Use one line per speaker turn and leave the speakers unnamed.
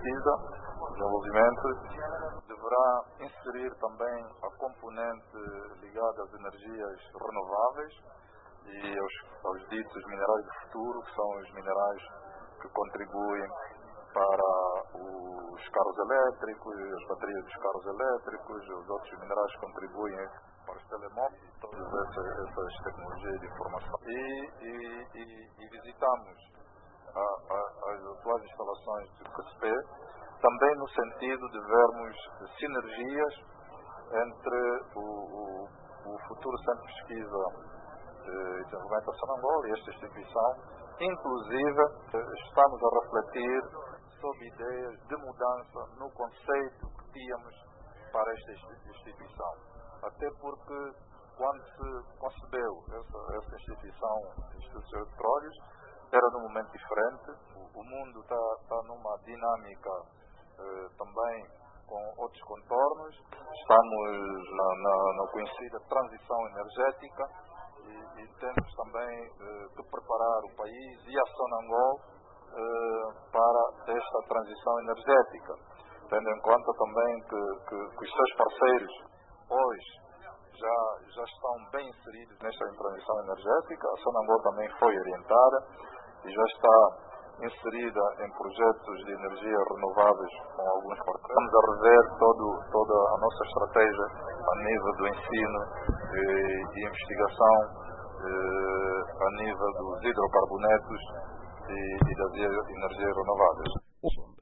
pesquisa, desenvolvimento, deverá inserir também a componente ligada às energias renováveis e aos ditos minerais do futuro, que são os minerais que contribuem para os carros elétricos, as baterias dos carros elétricos, os outros minerais que contribuem para os telemóveis, todas essas tecnologias de informação. E visitamos as atuais instalações do CSP, também no sentido de vermos sinergias entre o futuro Centro de Pesquisa e Desenvolvimento da Sonangol e esta instituição. Inclusive, estamos a refletir sobre ideias de mudança no conceito que tínhamos para esta instituição. Até porque, quando se concebeu essa instituição, Instituto de Petróleos, era num momento diferente. O mundo está numa dinâmica também com outros contornos. Estamos na conhecida transição energética e temos também que preparar o país e a Sonangol para esta transição energética, tendo em conta também que os seus parceiros hoje já estão bem inseridos nesta transição energética. A Sonangol também foi orientada e já está inserida em projetos de energia renováveis com alguns parceiros. Vamos a rever toda a nossa estratégia a nível do ensino e investigação, a nível dos hidrocarbonetos e das energias renováveis.